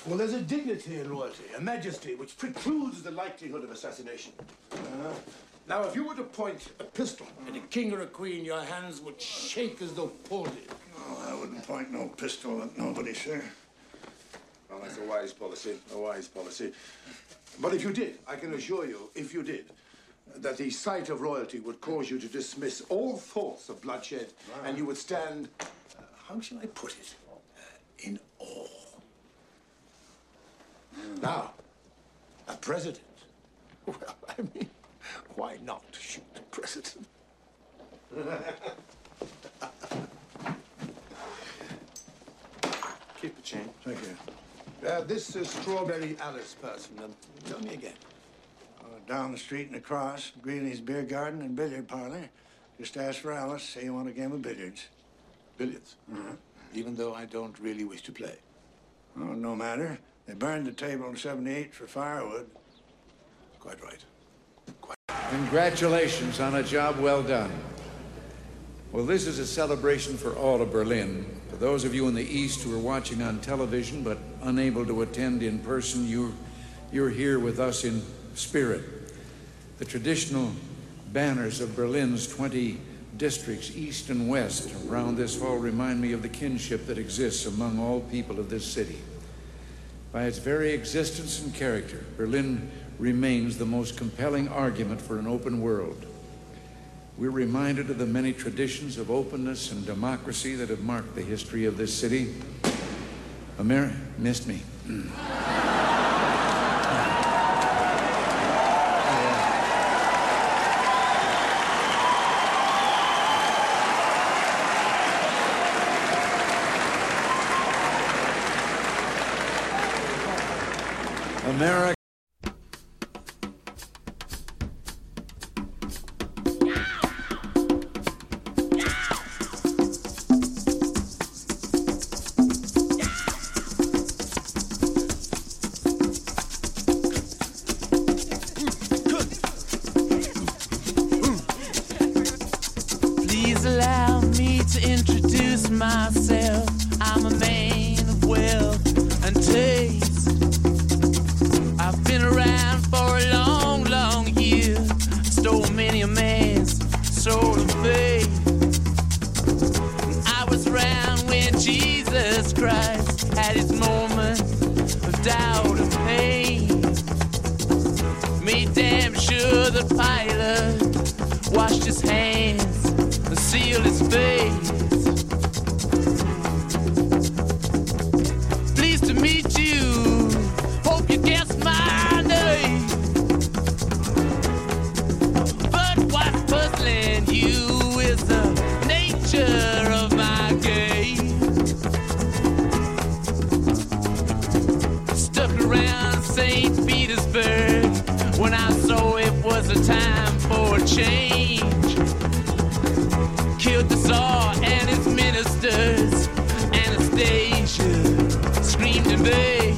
Well, there's a dignity in loyalty, a majesty, which precludes the likelihood of assassination. Now, if you were to point a pistol at a king or a queen, your hands would shake as though palsied. Oh, I wouldn't point no pistol at nobody, sir. Well, that's a wise policy, a wise policy. But if you did, I can assure you, if you did, that the sight of royalty would cause you to dismiss all thoughts of bloodshed, and you would stand, how shall I put it, in awe. Now, a president. Well, I mean, why not shoot the president? Keep the change. Thank you. This is Strawberry Alice person. Tell me again. Down the street and across, Greeley's Beer Garden and Billiard Parlor. Just ask for Alice, say you want a game of billiards. Billiards? Even though I don't really wish to play. Oh, no matter. They burned the table in 78 for firewood. Quite right. Congratulations on a job well done. Well, this is a celebration for all of Berlin. For those of you in the East who are watching on television but unable to attend in person, you're here with us in spirit. The traditional banners of Berlin's 20 districts, east and west, around this hall remind me of the kinship that exists among all people of this city. By its very existence and character, Berlin remains the most compelling argument for an open world. We're reminded of the many traditions of openness and democracy that have marked the history of this city. Missed me. America. Please allow me to introduce myself. I'm a man of wealth and taste. I've been around for a long, long year. Stole many a man's soul of faith. I was around when Jesus Christ had his moment of doubt and pain. Made damn sure that Pilate washed his hands and sealed his face. Pleased to meet you. Hope you guessed my name. But what's puzzling you is the nature of my game. Stuck around St. Petersburg when I saw it was a time for a change. Killed the Tsar and his ministers. Anastasia screamed in vain.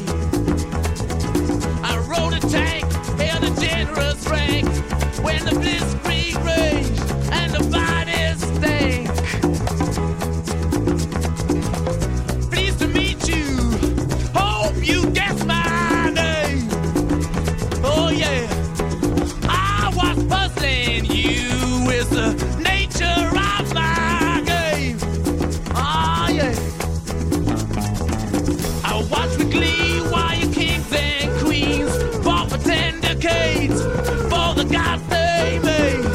I rode a tank, held a generous rank when the blitzkrieg raged and the bodies stank. Pleased to meet you. Hope you guessed my name. Oh yeah, I was puzzling you with the nature of my game. Oh yeah, I watch with glee while you kings and queens fought for 10 decades for the gods they made.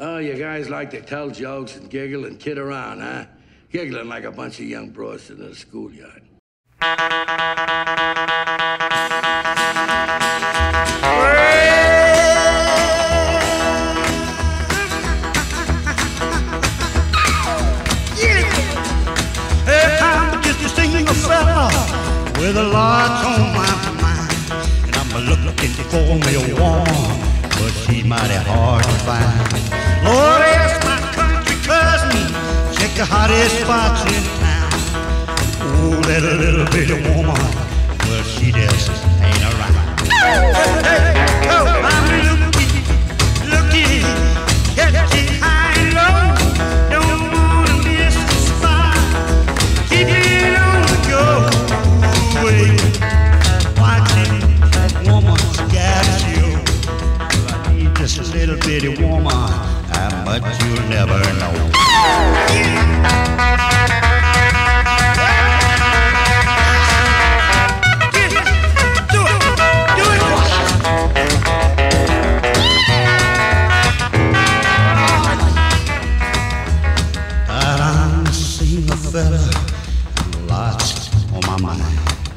Oh, you guys like to tell jokes and giggle and kid around, huh? Giggling like a bunch of young bros in a schoolyard. Hey, I'm just a single fella with a lot on my mind, and I'm looking for me a woman, but she's mighty hard to find. Lord, ask my country cousin, check the hottest spots in town. Oh, that little bitty woman, well, she just ain't around. Hey, oh, I'm looking, catching high and low. Don't wanna miss the spot. Keep it on the go. Wait, watching that woman's got you. I need just a little bitty woman, but you'll never know. I'm a single fella, lots on my mind.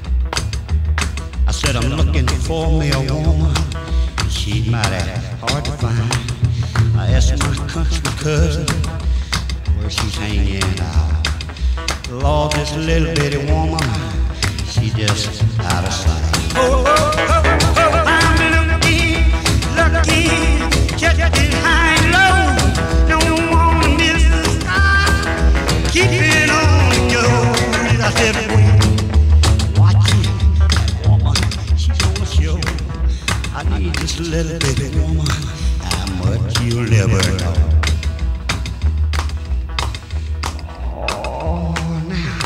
I said I'm looking for me a woman, she's mighty hard to find. I asked my country cousin where she's hanging out. Lord, this little bitty woman, she just out of sight. Oh, I'm looking, catching high and low. Don't wanna miss the spot. Keep it on the go. I said, wait, watching that woman, she's on the show. I need this little bitty woman, but you'll never know. Oh, now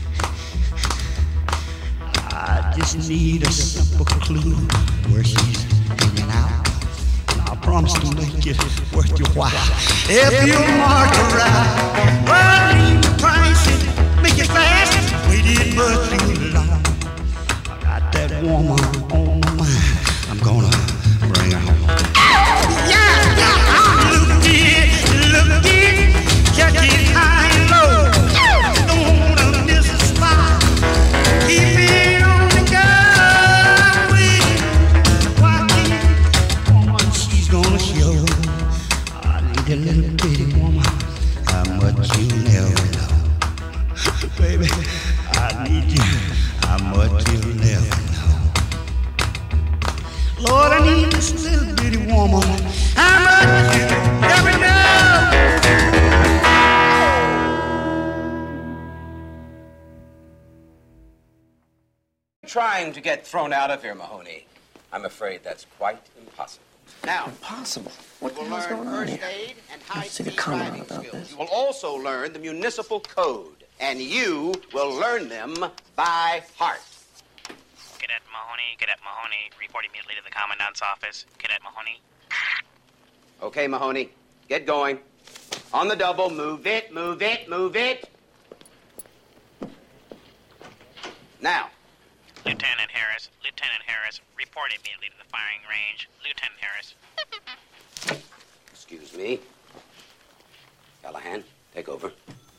I just need a simple clue where she's hanging out. And I promise to make it worth your while. If you mark her right, well, leave the price and make it fast. Waited much too long. I got that woman on my mind. I'm gonna bring her home. Yeah, I'm looking, catching high and low. Don't wanna miss a spot. Keep it on the go. Watching woman, she's gonna show. I need a little bitty woman, how much you never know. Baby, I need you, how much you never know. Lord, I need this little bitty woman, how much you never know. Trying to get thrown out of here, Mahoney. I'm afraid that's quite impossible. Now, Impossible. What the you will hell's learn going on first here? aid and I've seen a high-speed comment driving about skills. this. You will also learn the municipal code, and you will learn them by heart. Cadet Mahoney, report immediately to the Commandant's office. Cadet Mahoney. Okay, Mahoney, get going. On the double, move it, move it, move it. Now. Lieutenant Harris, report immediately to the firing range. Lieutenant Harris. Excuse me. Callahan, take over.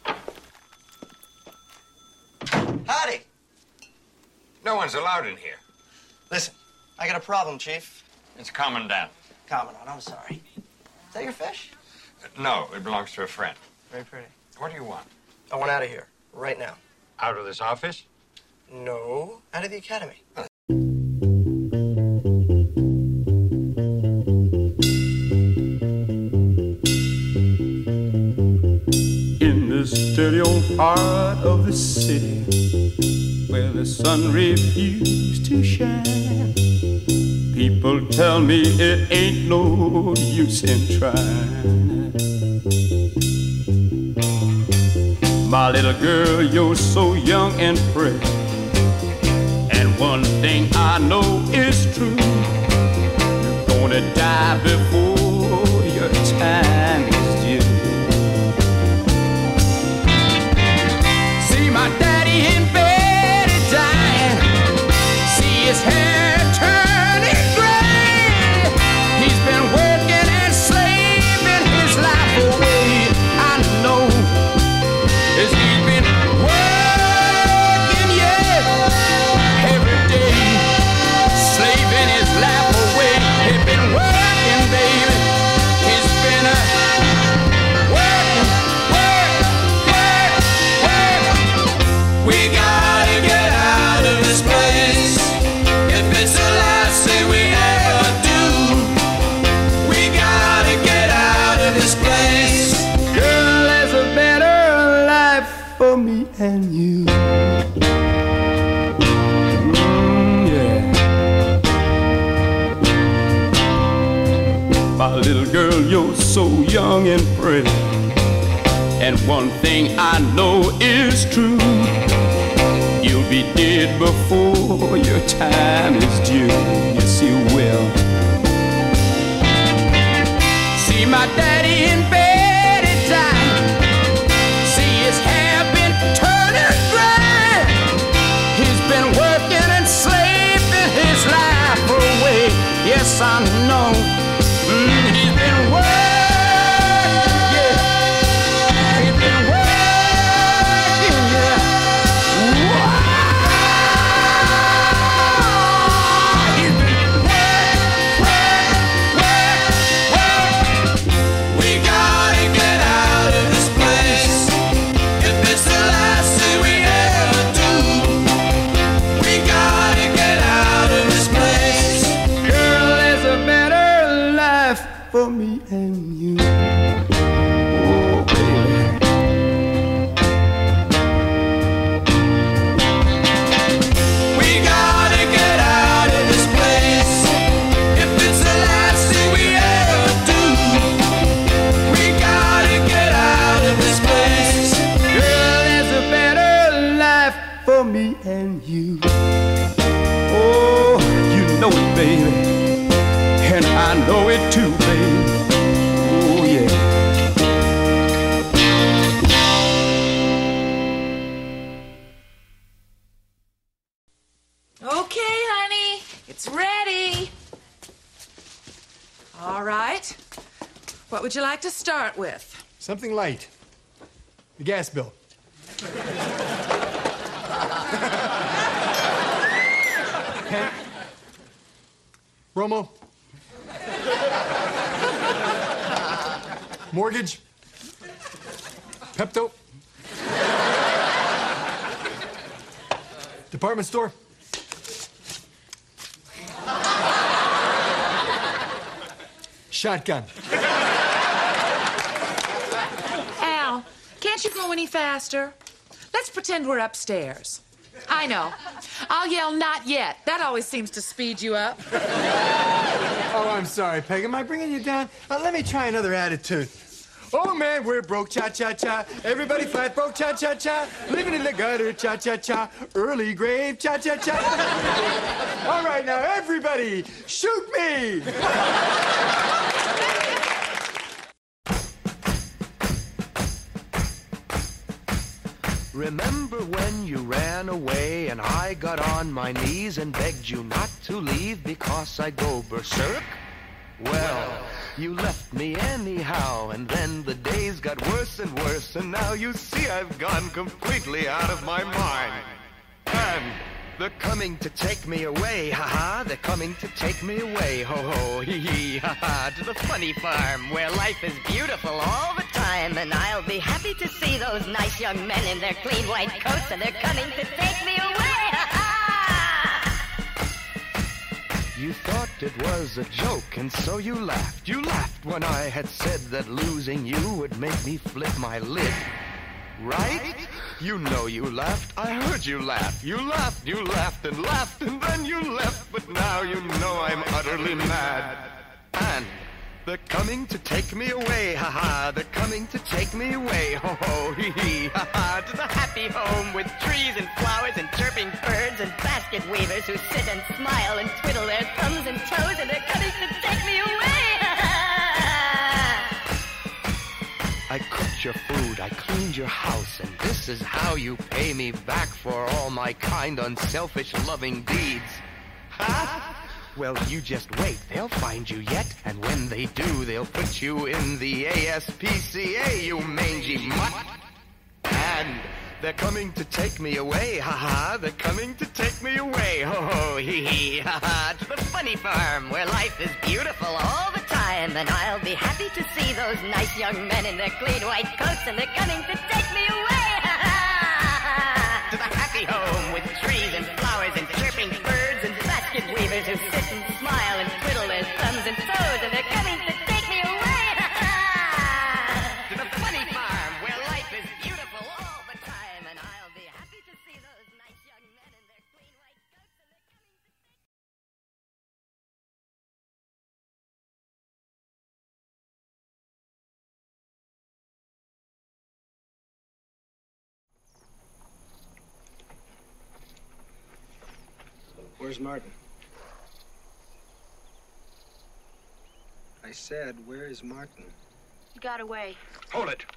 Howdy. No one's allowed in here. Listen, I got a problem, Chief. It's Commandant. Commandant, I'm sorry. Is that your fish? No, it belongs to a friend. Very pretty. What do you want? I want out of here, right now. Out of this office? No, out of the academy. In this dirty old part of the city where the sun refused to shine, people tell me it ain't no use in trying. My little girl, you're so young and pretty, and one thing I know is true, you're gonna die before your time is due. See my daddy in bed and dying, see his hair turning gray. He's been working and slaving his life little girl, you're so young and pretty. And one thing I know is true, you'll be dead before your time is due. Yes, you will. See my daddy in bed at time. See his hair been turning gray. He's been working and slaving his life away. Yes, I know. He's been working. For me and you. Oh, baby. We gotta get out of this place. If it's the last thing we ever do, we gotta get out of this place. Girl, there's a better life for me and you. Oh, you know it, baby. And I know it too, baby. Oh, yeah. Okay, honey. It's ready. All right. What would you like to start with? Something light. The gas bill. Pen. Romo. Mortgage. Pepto. Department store. Shotgun. Al, can't you go any faster? Let's pretend we're upstairs. I know. I'll yell, "Not yet." That always seems to speed you up. Oh, I'm sorry, Peg. Am I bringing you down? Let me try another attitude. Oh, man, we're broke, cha-cha-cha. Everybody flat broke, cha-cha-cha. Living in the gutter, cha-cha-cha. Early grave, cha-cha-cha. All right, now, everybody, shoot me! Remember when you ran away and I got on my knees and begged you not to leave because I'd go berserk? Well, you left me anyhow, and then the days got worse and worse, and now you see I've gone completely out of my mind. And they're coming to take me away, ha-ha, they're coming to take me away, ho-ho, hee-hee, ha-ha, to the funny farm where life is beautiful all the time, and I'll be happy to see those nice young men in their clean white coats, and they're coming to take me away, ha-ha! You thought it was a joke, and so you laughed. You laughed when I had said that losing you would make me flip my lid. Right? You know you laughed. I heard you laugh. You laughed and then you left. But now you know I'm utterly mad. And they're coming to take me away, ha-ha. They're coming to take me away, ho-ho, hee-hee, ha-ha. To the happy home with trees and flowers and chirping birds and basket weavers who sit and smile and twiddle their thumbs and toes, and they're coming to take me away, ha-ha. I cooked your food, I cleaned your house, and this is how you pay me back for all my kind, unselfish, loving deeds. Ha? Well, you just wait. They'll find you yet, and when they do, they'll put you in the ASPCA, you mangy mutt. And they're coming to take me away, ha-ha. They're coming to take me away, ho-ho, hee-hee, ha-ha. To the funny farm where life is beautiful all the time, and I'll be happy to see those nice young men in their clean white coats, and they're coming to take me away, ha-ha. To the happy home with trees and flowers and chirping birds and basket weavers who sit and smile and twiddle their thumbs and toes, and they're coming to take me away, ha-ha. To the funny farm where life is beautiful all the time, and I'll be happy to see those nice young men in their clean white coats, and they're coming to take Where's Martin? I said, where is Martin? He got away. Hold it!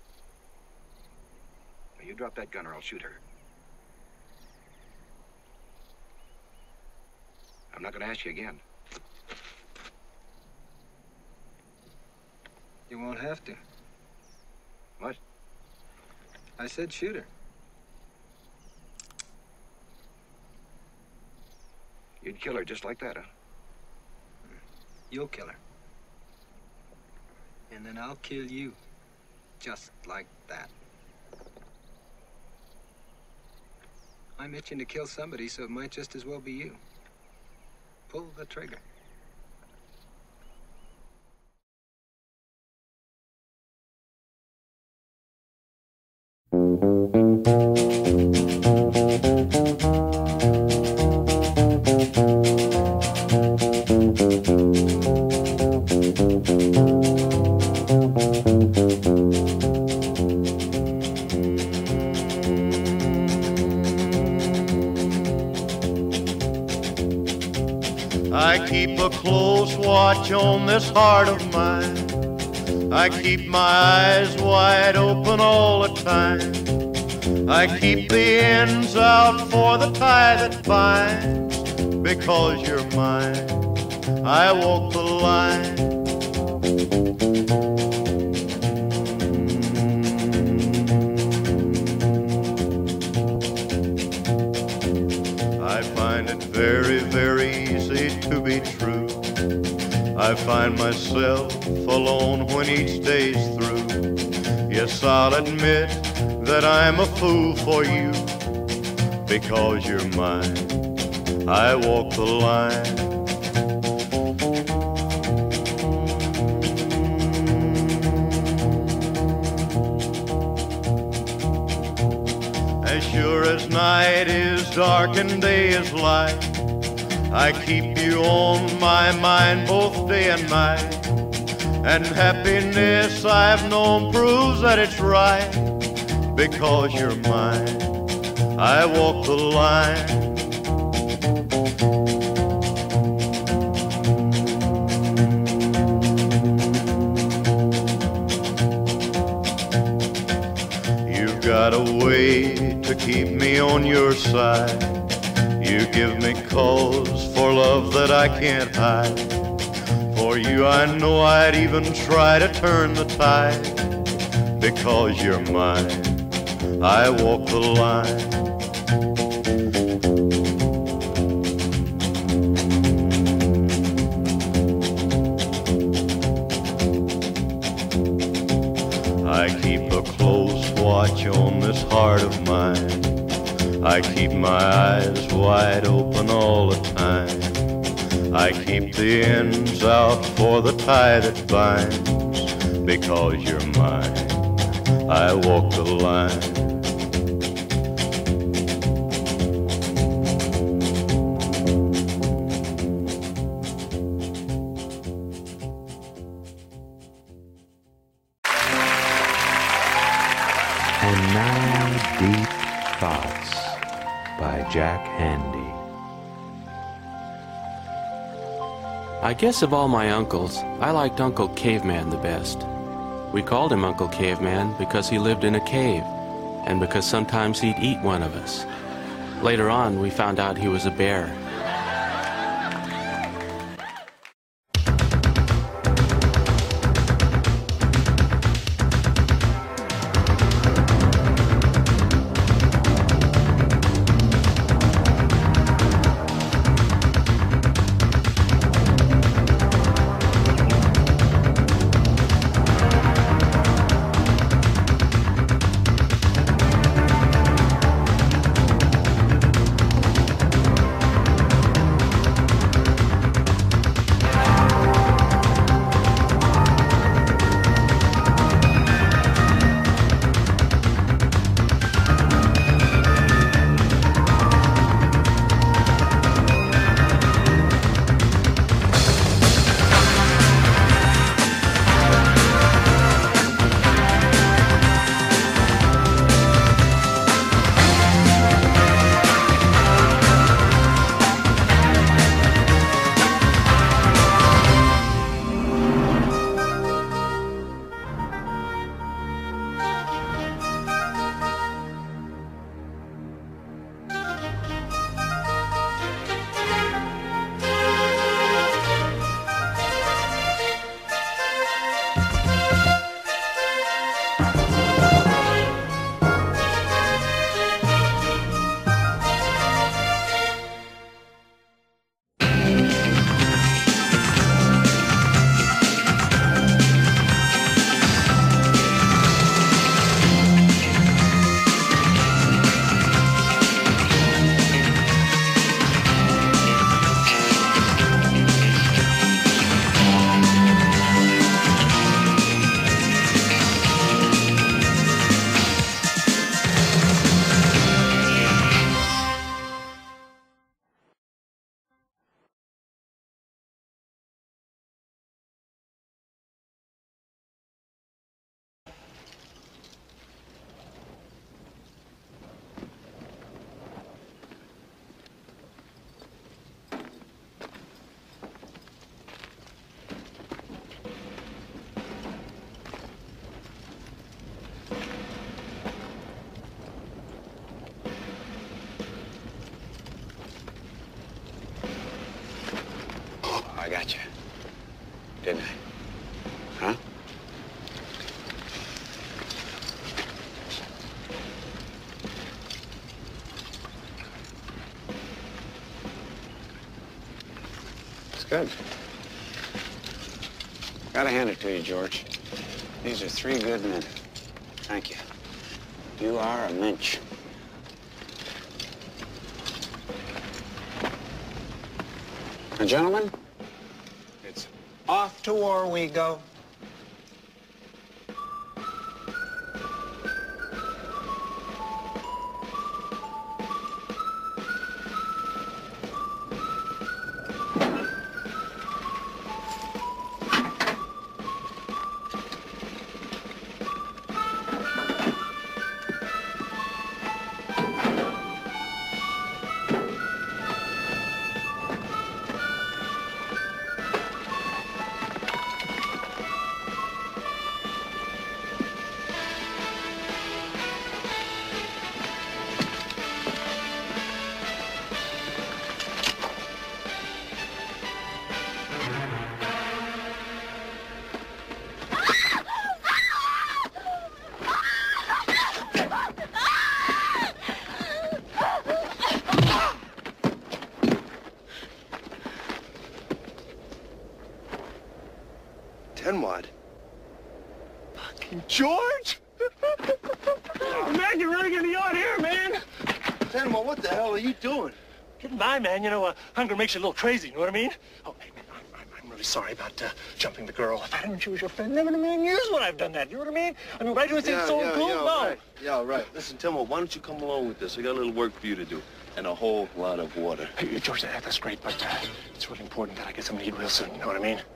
Now, you drop that gun or I'll shoot her. I'm not going to ask you again. You won't have to. What? I said shoot her. You'd kill her just like that, huh? You'll kill her. And then I'll kill you. Just like that. I'm itching to kill somebody, so it might just as well be you. Pull the trigger. I keep a close watch on this heart of mine. I keep my eyes wide open all the time. I keep the ends out for the tie that binds. Because you're mine, I walk the line. I find it very, very easy to be true. I find myself alone when each day's through. Yes, I'll admit that I'm a fool for you. Because you're mine, I walk the line. As sure as night is dark and day is light, I keep you on my mind both day and night. And happiness I've known proves that it's right. Because you're mine, I walk the line. You've got a way to keep me on your side. You give me cause for love that I can't hide. For you I know I'd even try to turn the tide. Because you're mine, I walk the line. I keep a close watch on this heart of mine. I keep my eyes wide open all the time. I keep the ends out for the tie that binds. Because you're mine, I walk the line. And now, Deep Thoughts by Jack Handy. I guess of all my uncles, I liked Uncle Caveman the best. We called him Uncle Caveman because he lived in a cave, and because sometimes he'd eat one of us. Later on, we found out he was a bear. got you. Didn't I? Huh? It's good. Gotta hand it to you, George. These are 3 good men. Thank you. You are a mensch. Now, gentlemen, it's off to war we go. Tenwad. Fucking George! Oh, man, you're really getting me on here, man. Tenwad, what the hell are you doing? Getting by, man. You know, hunger makes you a little crazy, you know what I mean? Oh, hey, man, I'm really sorry about jumping the girl. If I didn't know she was your friend, never in a million years would I have done that. You know what I mean? I mean, would I do anything so cool? No. Right. Yeah, right. Listen, Tenwad, why don't you come along with this? I got a little work for you to do. And a whole lot of water. Hey, George, that's great, but it's really important that I get something to eat real soon, you know what I mean?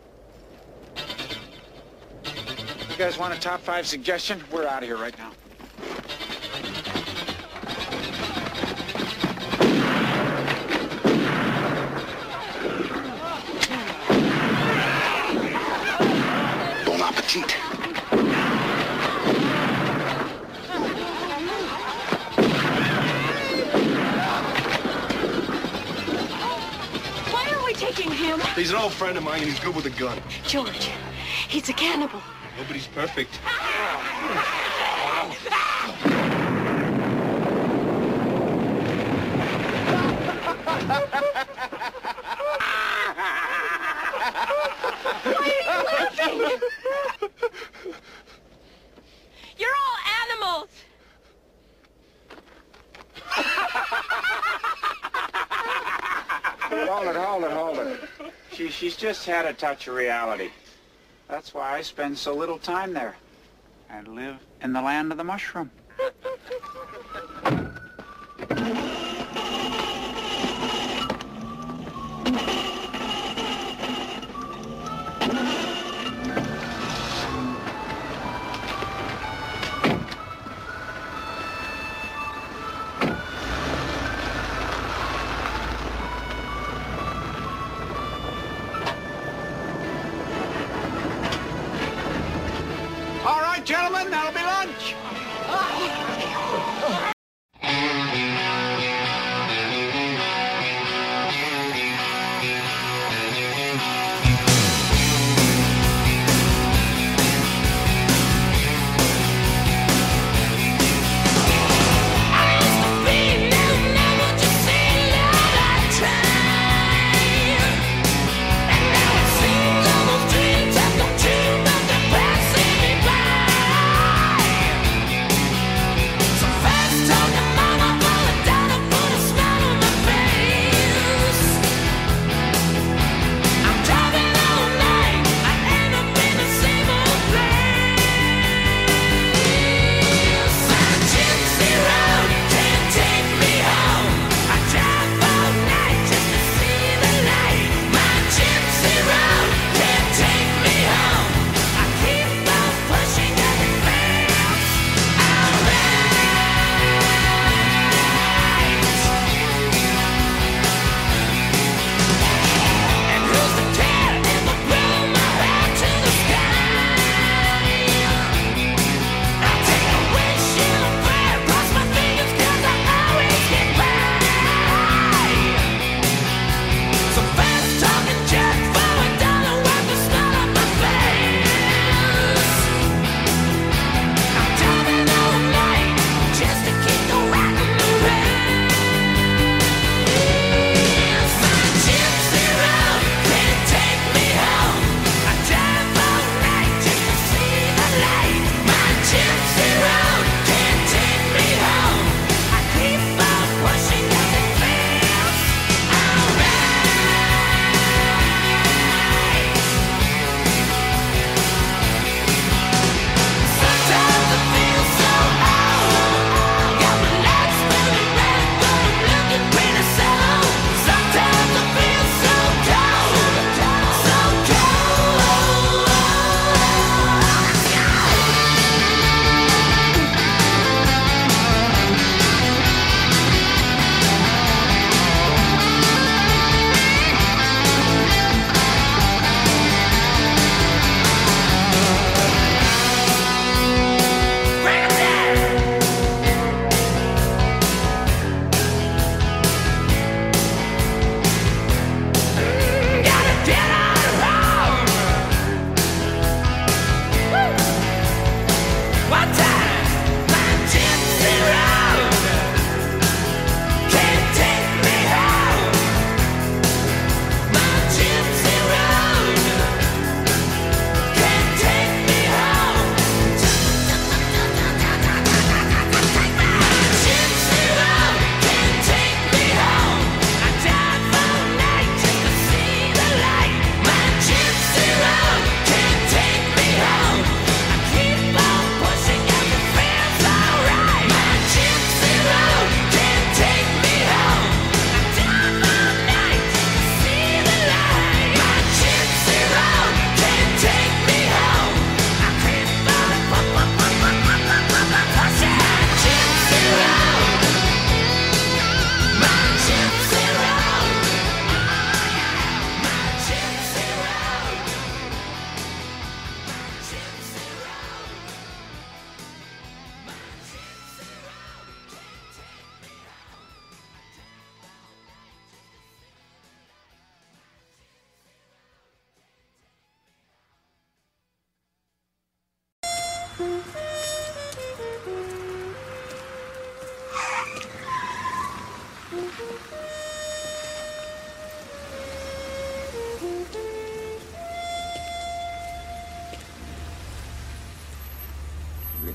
You guys want a top 5 suggestion? We're out of here right now. Bon appetit. Why are we taking him? He's an old friend of mine and he's good with a gun. George, he's a cannibal. Nobody's perfect. Why are you laughing? You're all animals. Hold it. She's just had a touch of reality. That's why I spend so little time there. I live in the land of the mushroom. All right, gentlemen, that'll be lunch. Fast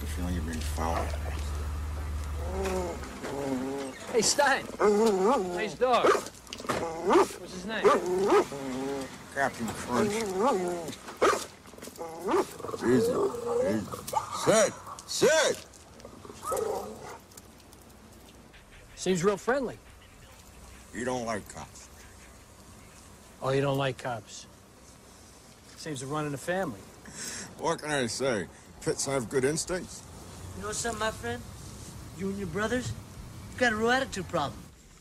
feeling you're being followed. Hey, Stein. Nice dog. What's his name? Captain Crunch. Easy. Sit! Seems real friendly. You don't like cops. Oh, you don't like cops? Seems to run in the family. What can I say? Pits have good instincts. You know something, my friend? You and your brothers, you've got a real attitude problem.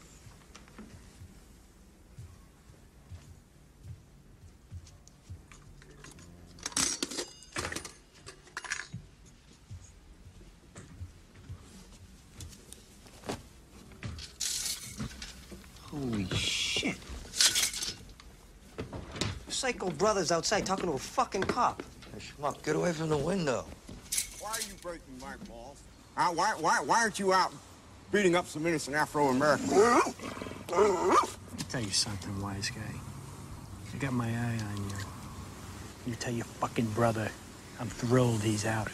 Holy shit. Psycho brother's outside talking to a fucking cop. Hey, schmuck, get away from the window. Why are you breaking my balls? Why aren't you out beating up some innocent Afro-Americans? Let me tell you something, wise guy. I got my eye on you. You tell your fucking brother I'm thrilled he's out.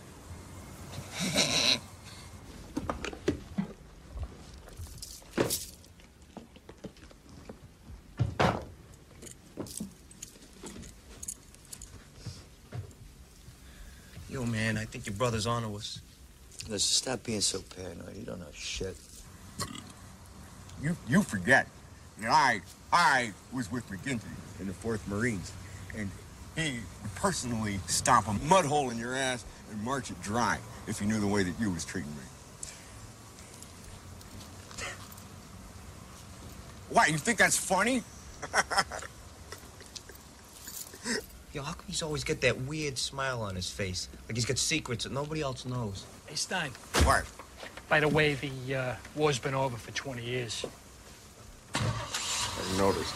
Yo, man, I think your brother's onto us. Listen, stop being so paranoid. You don't know shit. You forget. You know, I was with McGinty in the 4th Marines, and he would personally stomp a mud hole in your ass and march it dry if he knew the way that you was treating me. Why, you think that's funny? Yo, how come he's always got that weird smile on his face? Like he's got secrets that nobody else knows. Hey, Stein. What? By the way, the war's been over for 20 years. I noticed.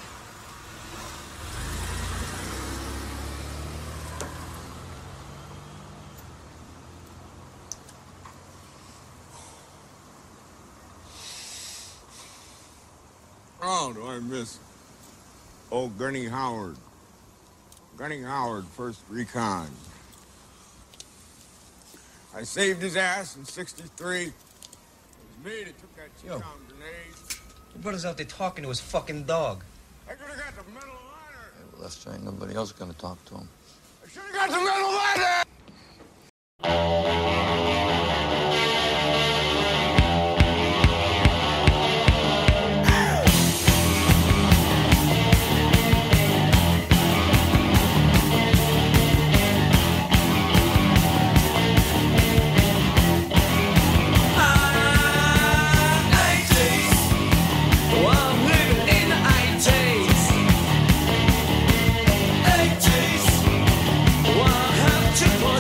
Oh, do I miss old Gunny Howard. Gunny Howard, 1st Recon. I saved his ass in '63. It was me that took that T-Town grenade. Your brother's out there talking to his fucking dog. I could have got the Medal of Honor. Yeah, well, that's right. Nobody else is gonna talk to him. I should have got the Medal of Honor! To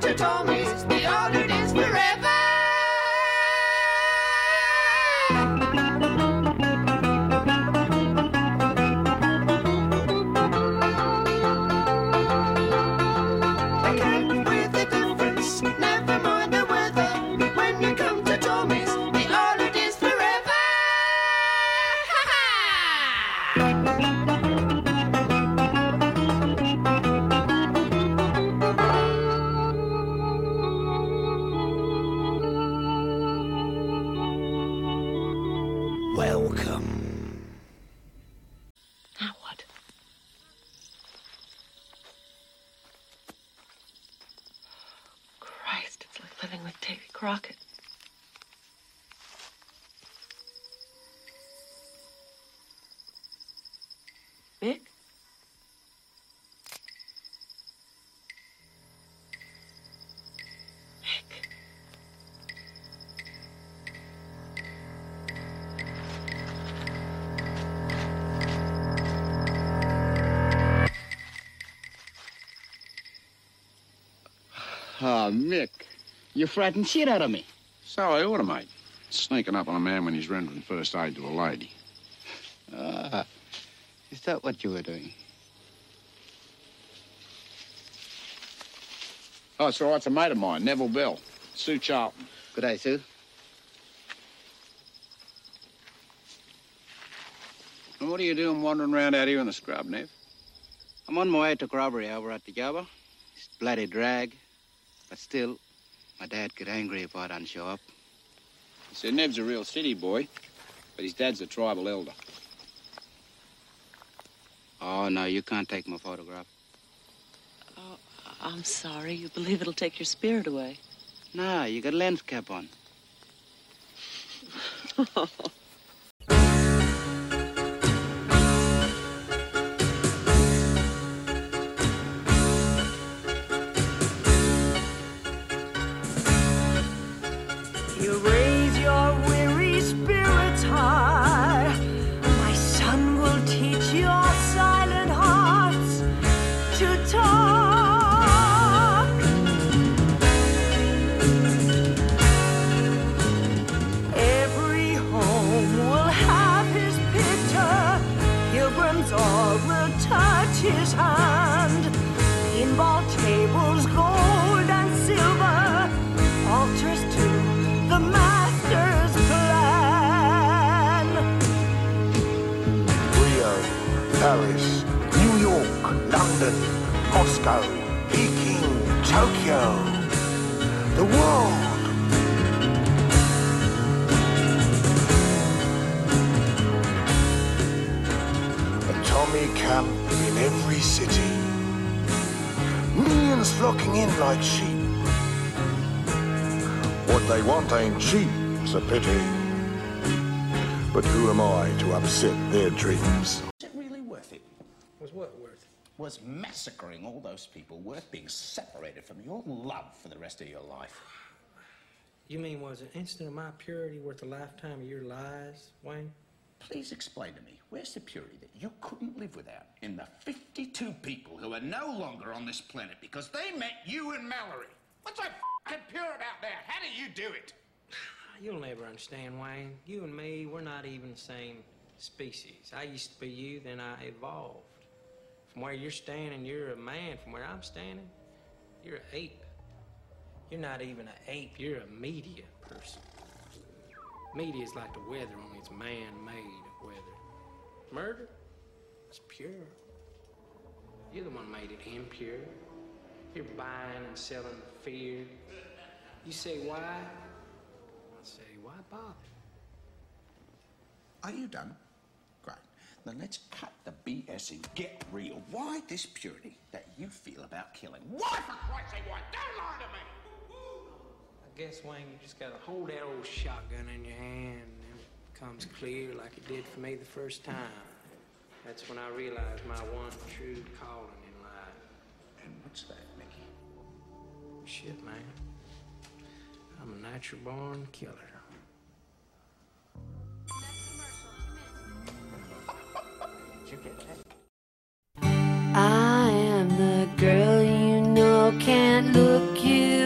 to Tommy's, the order is forever. Welcome. Now what? Christ, it's like living with Davy Crockett. Mick? Oh, Mick, you frightened shit out of me. So I ought to, mate. Sneaking up on a man when he's rendering first aid to a lady. Is that what you were doing? Oh, it's all right. It's a mate of mine, Neville Bell. Sue Charlton. Good day, Sue. And what are you doing wandering around out here in the scrub, Nev? I'm on my way to Corroboree over at the Java. It's bloody drag. But still, my dad get angry if I don't show up. He said Nev's a real city boy, but his dad's a tribal elder. Oh, no, you can't take my photograph. Oh, I'm sorry. You believe it'll take your spirit away? Nah, you got a lens cap on. You raise your weary spirits high. My son will teach your silent hearts to talk. Every home will have his picture. Pilgrims all will touch his hand. Pinball tables, gold and silver, altars to the master's plan. Rio, Paris, New York, London, Moscow, Peking, Tokyo, the world. A Tommy camp in every city. Millions flocking in like sheep. What they want ain't cheap, it's a pity. But who am I to upset their dreams? Is it really worth it? Was what worth? Was massacring all those people worth being separated from your love for the rest of your life? You mean was an instant of my purity worth a lifetime of your lies, Wayne? Please explain to me, where's the purity that you couldn't live without in the 52 people who are no longer on this planet because they met you and Mallory? What's so f***ing pure about that? How do you do it? You'll never understand, Wayne. You and me, we're not even the same species. I used to be you, then I evolved. From where you're standing, you're a man. From where I'm standing, you're an ape. You're not even an ape, you're a media person. Media is like the weather, only it's man-made weather. Murder, it's pure. You're the one who made it impure. You're buying and selling fear. You say why? I say, why bother? Are you done? Great. Then let's cut the BS and get real. Why this purity that you feel about killing? Why, for Christ's sake, why? Don't lie to me! I guess, Wayne, you just gotta hold that old shotgun in your hand and it becomes clear like it did for me the first time. That's when I realized my one true calling in life. And what's that, Mickey? Shit, man. I'm a natural born killer. Did you get that? I am the girl you know can't look you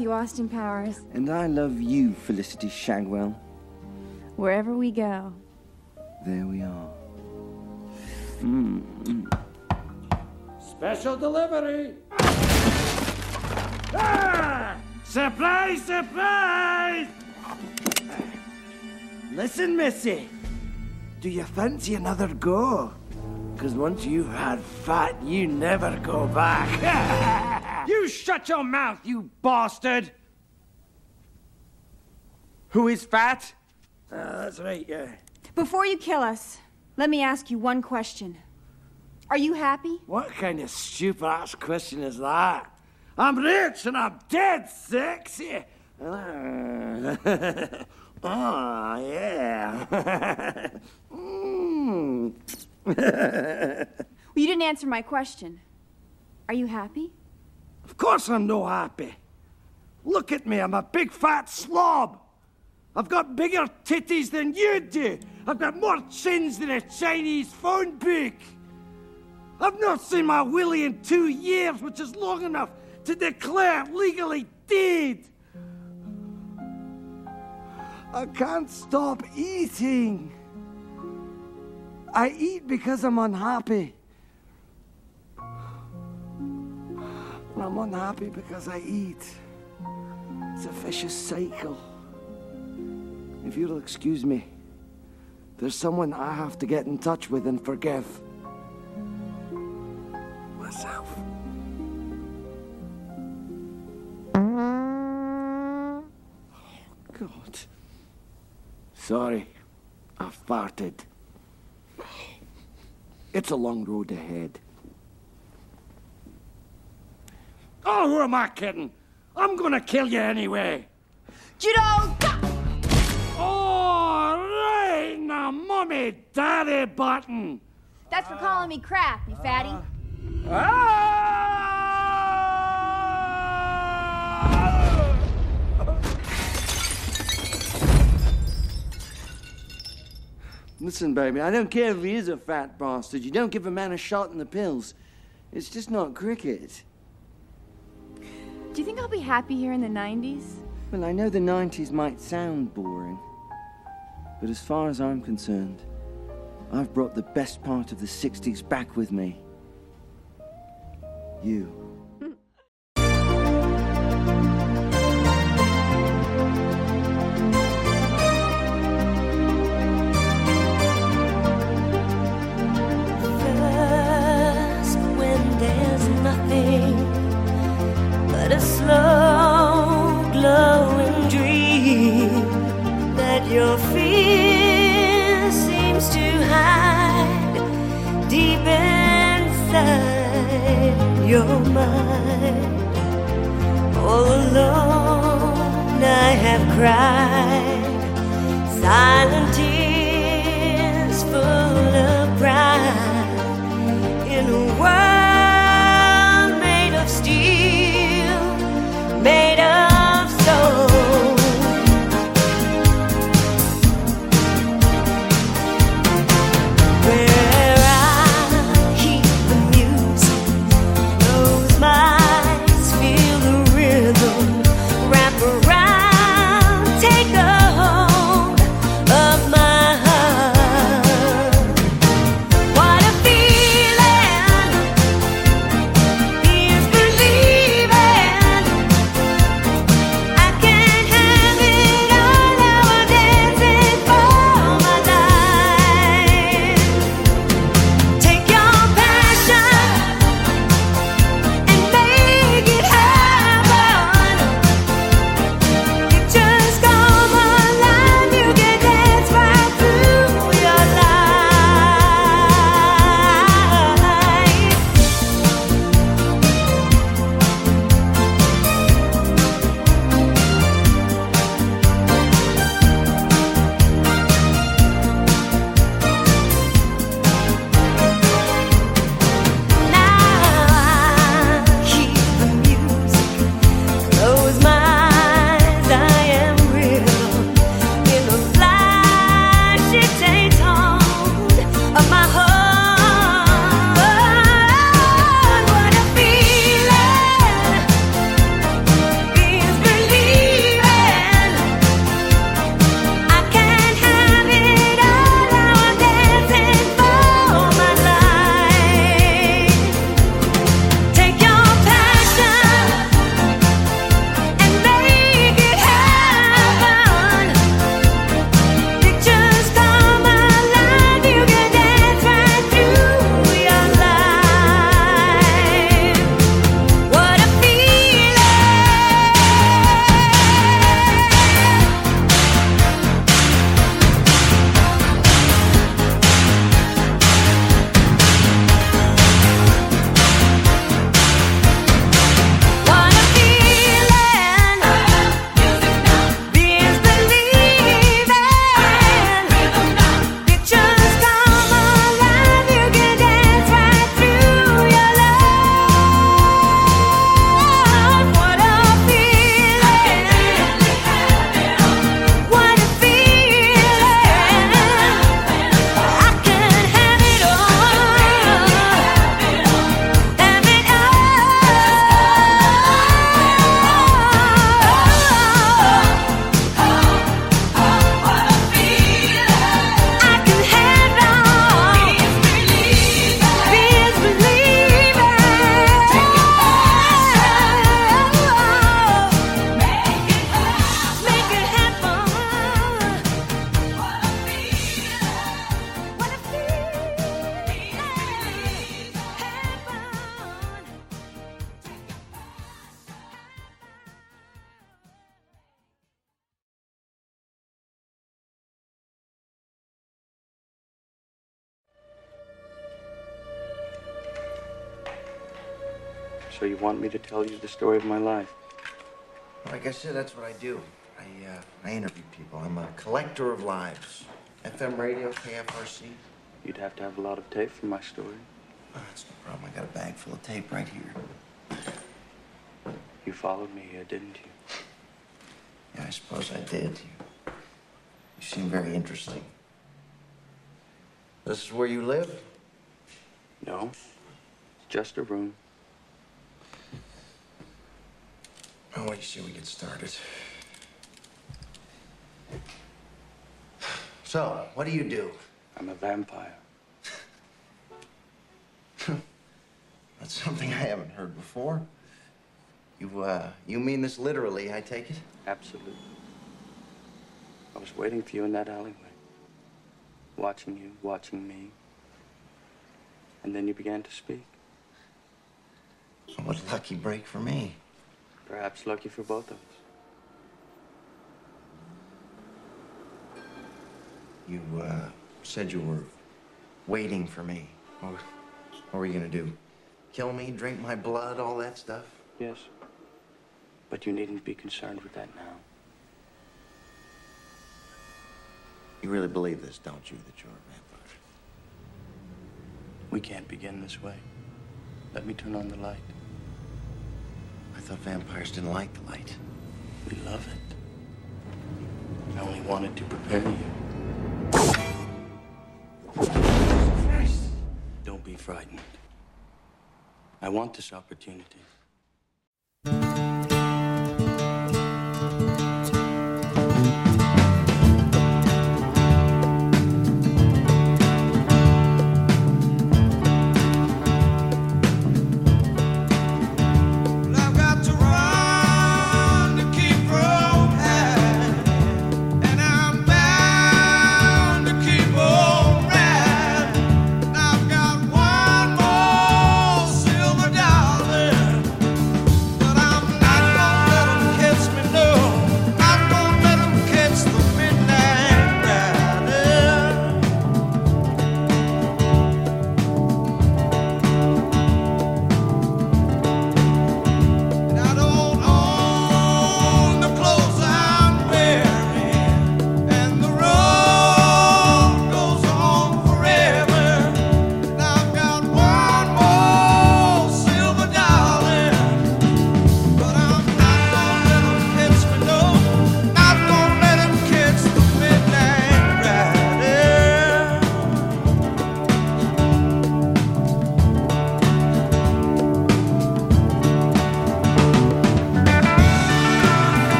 you, Austin Powers. And I love you, Felicity Shagwell. Wherever we go. There we are. Special delivery! Ah! Surprise, surprise! Listen, Missy. Do you fancy another go? Because once you've had fat, you never go back. You shut your mouth, you bastard! Who is fat? That's right, yeah. Before you kill us, let me ask you one question. Are you happy? What kind of stupid-ass question is that? I'm rich and I'm dead sexy. Oh, yeah. Well, you didn't answer my question. Are you happy? Of course I'm no happy. Look at me, I'm a big fat slob. I've got bigger titties than you do. I've got more chins than a Chinese phone book. I've not seen my willy in 2 years, which is long enough to declare legally dead. I can't stop eating. I eat because I'm unhappy. And I'm unhappy because I eat. It's a vicious cycle. If you'll excuse me, there's someone I have to get in touch with and forgive. Myself. Oh, God. Sorry, I farted. It's a long road ahead. Oh, who am I kidding? I'm gonna kill you anyway. Judo! All right, now, mommy, daddy button. That's for calling me crap, you fatty. Listen, baby, I don't care if he is a fat bastard. You don't give a man a shot in the pills. It's just not cricket. Do you think I'll be happy here in the 90s? Well, I know the 90s might sound boring, but as far as I'm concerned, I've brought the best part of the 60s back with me. You. First, when there's nothing but a slow glowing dream that your fear seems to hide deep inside your mind. All alone I have cried silent tears full of pride in a world made of steel, made of soul. Where I hear the music, close my eyes, feel the rhythm, wrap around, take a hold of my So you want me to tell you the story of my life? Like I said, that's what I do. I interview people. I'm a collector of lives. FM radio, KFRC. You'd have to have a lot of tape for my story. Oh, that's no problem. I got a bag full of tape right here. You followed me here, didn't you? Yeah, I suppose I did. You seem very interesting. This is where you live? No. It's just a room. Oh, what do you say we get started? So, what do you do? I'm a vampire. That's something I haven't heard before. You mean this literally, I take it? Absolutely. I was waiting for you in that alleyway. Watching you, watching me. And then you began to speak. What a lucky break for me. Perhaps lucky for both of us. You, said you were waiting for me. What were you gonna do? Kill me, drink my blood, all that stuff? Yes. But you needn't be concerned with that now. You really believe this, don't you, that you're a vampire? We can't begin this way. Let me turn on the light. I thought vampires didn't like the light. We love it. I only wanted to prepare you. Don't be frightened. I want this opportunity.